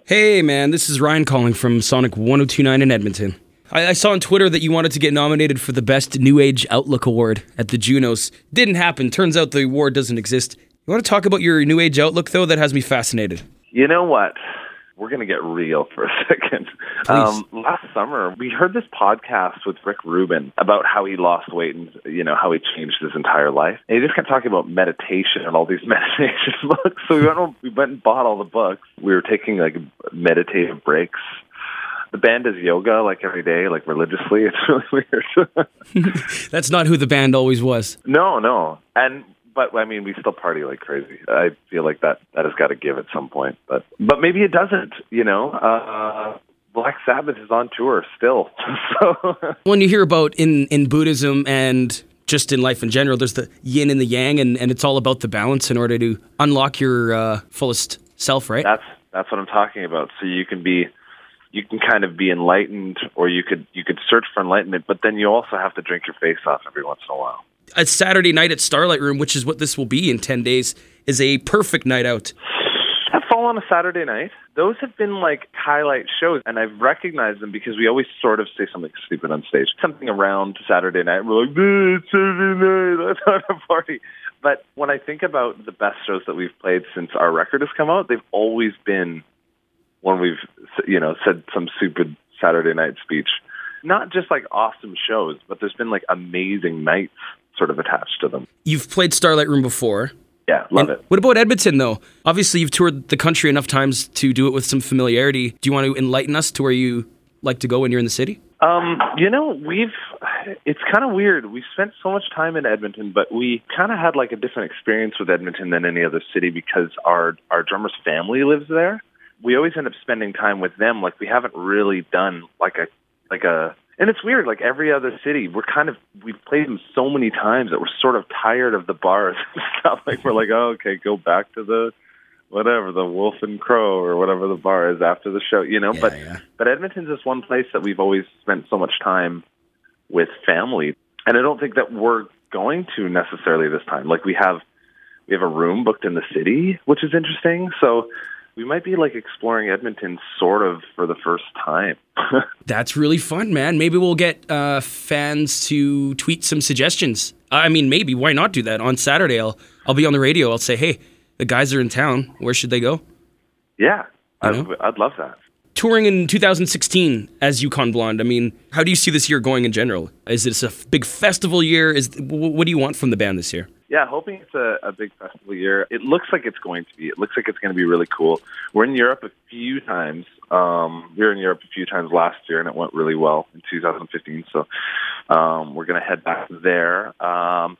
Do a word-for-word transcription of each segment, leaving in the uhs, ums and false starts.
Hey, man, this is Ryan calling from Sonic one oh two point nine in Edmonton. I, I saw on Twitter that you wanted to get nominated for the Best New Age Outlook Award at the Junos. Didn't happen. Turns out the award doesn't exist. You want to talk about your New Age outlook, though? That has me fascinated. You know what? We're going to get real for a second. Um, last summer, we heard this podcast with Rick Rubin about how he lost weight and, you know, how he changed his entire life. And he just kept talking about meditation and all these meditation books. So we went, we went and bought all the books. We were taking, like, meditative breaks. The band does yoga, like, every day, like, religiously. It's really weird. That's not who the band always was. No, no. And... But, I mean, we still party like crazy. I feel like that, that has got to give at some point. But but maybe it doesn't, you know. Uh, Black Sabbath is on tour still. so When you hear about in, in Buddhism and just in life in general, there's the yin and the yang, and, and it's all about the balance in order to unlock your uh, fullest self, right? That's that's what I'm talking about. So you can be, you can kind of be enlightened, or you could you could search for enlightenment, but then you also have to drink your face off every once in a while. A Saturday night at Starlight Room, which is what this will be in ten days, is a perfect night out. Have fall on a Saturday night. Those have been like highlight shows, and I've recognized them because we always sort of say something stupid on stage. Something around Saturday night, we're like, it's Saturday night, let's have a party. But when I think about the best shows that we've played since our record has come out, they've always been when we've, you know, said some stupid Saturday night speech. Not just like awesome shows, but there's been like amazing nights sort of attached to them. You've played Starlight Room before. Yeah, love and it. What about Edmonton, though? Obviously, you've toured the country enough times to do it with some familiarity. Do you want to enlighten us to where you like to go when you're in the city? Um, you know, we've, it's kind of weird. We spent so much time in Edmonton, but we kind of had like a different experience with Edmonton than any other city because our, our drummer's family lives there. We always end up spending time with them. Like, we haven't really done like a, like a, and it's weird, like every other city, we're kind of, we've played them so many times that we're sort of tired of the bars and stuff. Like, we're like, oh, okay, go back to the, whatever, the Wolf and Crow or whatever the bar is after the show, you know? Yeah, but yeah. but Edmonton's this one place that we've always spent so much time with family. And I don't think that we're going to necessarily this time. Like, we have, we have a room booked in the city, which is interesting. So we might be like exploring Edmonton sort of for the first time. That's really fun, man. Maybe we'll get uh, fans to tweet some suggestions. I mean, maybe. Why not do that? On Saturday, I'll I'll be on the radio. I'll say, hey, the guys are in town. Where should they go? Yeah, You I'd, know? I'd love that. Touring in two thousand sixteen as Yukon Blonde, I mean, how do you see this year going in general? Is this a f- big festival year? Is w- What do you want from the band this year? Yeah, hoping it's a, a big festival year. It looks like it's going to be. It looks like it's going to be really cool. We're in Europe a few times. Um, we were in Europe a few times last year, and it went really well in two thousand fifteen. So um, we're going to head back there. Um,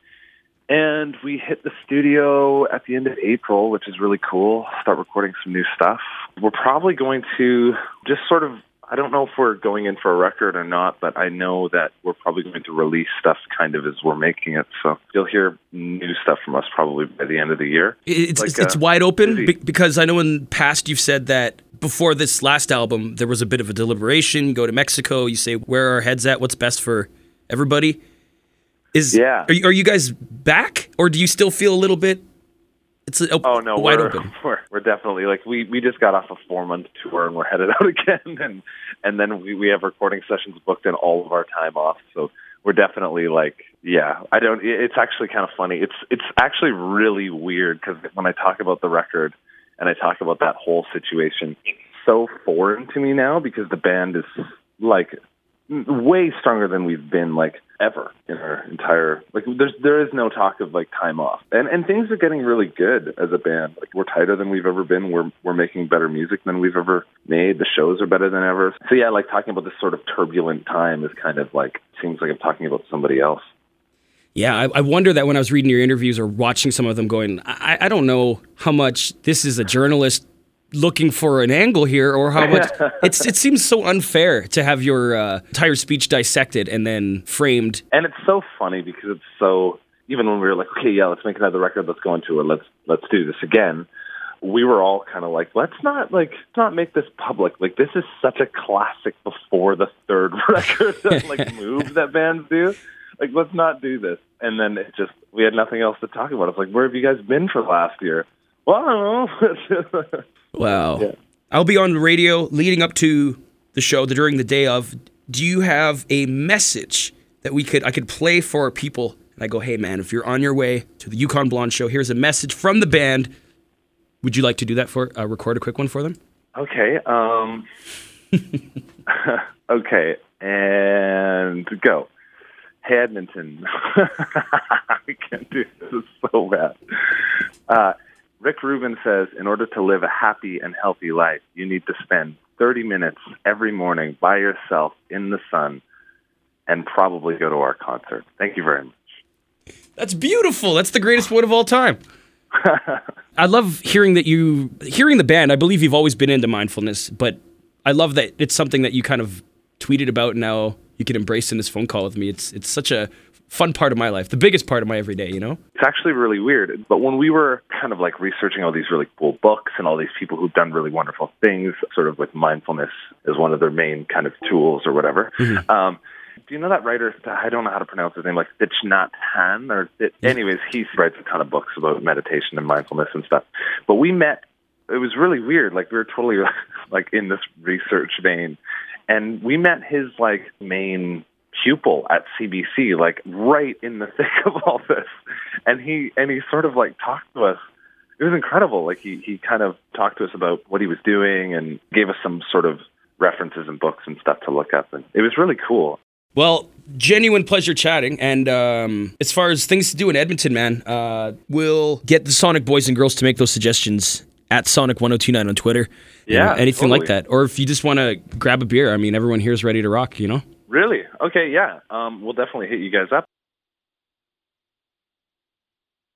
and we hit the studio at the end of April, which is really cool. Start recording some new stuff. We're probably going to just sort of, I don't know if we're going in for a record or not, but I know that we're probably going to release stuff kind of as we're making it. So you'll hear new stuff from us probably by the end of the year. It's Like, it's, it's uh, wide open busy. be- because I know in the past you've said that before this last album, there was a bit of a deliberation. You go to Mexico, you say, where are our heads at? What's best for everybody? Is Yeah. Are you, are you guys back, or do you still feel a little bit? It's a, Oh no, wide we're, open. we're we're definitely like we, we just got off a four month tour and we're headed out again, and and then we, we have recording sessions booked in all of our time off. So we're definitely like, yeah, I don't. It's actually kind of funny. It's it's actually really weird because when I talk about the record and I talk about that whole situation, it's so foreign to me now because the band is like way stronger than we've been like ever in our entire, like there's there is no talk of like time off, and and things are getting really good as a band. Like, we're tighter than we've ever been. We're we're making better music than we've ever made. The shows are better than ever. So yeah, like talking about this sort of turbulent time is kind of like, seems like I'm talking about somebody else. Yeah, I, I wonder that when I was reading your interviews or watching some of them, going, I, I don't know how much this is a journalist looking for an angle here, or how much it's it seems so unfair to have your uh, entire speech dissected and then framed. And it's so funny because it's so, even when we were like, okay, yeah, let's make another record, let's go into it, let's let's do this again, we were all kind of like, let's not like let's not make this public. Like, this is such a classic before the third record like move that bands do. Like, let's not do this. And then it just, we had nothing else to talk about. It's like, where have you guys been for last year? Well, I don't know. Wow. Yeah. I'll be on the radio leading up to the show, the during the day of. Do you have a message that we could I could play for people? And I go, hey man, if you're on your way to the Yukon Blonde show, here's a message from the band. Would you like to do that for uh, record a quick one for them? Okay. Um, okay, and go. Hey, Edmonton. I can't do this. This is so bad. Uh, Rick Rubin says, in order to live a happy and healthy life, you need to spend thirty minutes every morning by yourself in the sun and probably go to our concert. Thank you very much. That's beautiful. That's the greatest quote of all time. I love hearing that you, hearing the band. I believe you've always been into mindfulness, but I love that it's something that you kind of tweeted about and now you can embrace in this phone call with me. It's it's such a fun part of my life, the biggest part of my everyday, you know? It's actually really weird. But when we were kind of like researching all these really cool books and all these people who've done really wonderful things, sort of with mindfulness as one of their main kind of tools or whatever, mm-hmm. um, do you know that writer, I don't know how to pronounce his name, like Thich Nhat Hanh? Or it, anyways, he writes a ton of books about meditation and mindfulness and stuff. But we met, it was really weird. Like we were totally like in this research vein. And we met his like main pupil at C B C, like right in the thick of all this. And he and he sort of like talked to us. It was incredible. Like he, he kind of talked to us about what he was doing and gave us some sort of references and books and stuff to look up. And it was really cool. Well, genuine pleasure chatting. And um, as far as things to do in Edmonton, man, uh, we'll get the Sonic boys and girls to make those suggestions at Sonic one oh two nine on Twitter. Yeah, you know, anything totally. like that. Or if you just want to grab a beer, I mean, everyone here is ready to rock, you know? Really? Okay, yeah. Um, we'll definitely hit you guys up.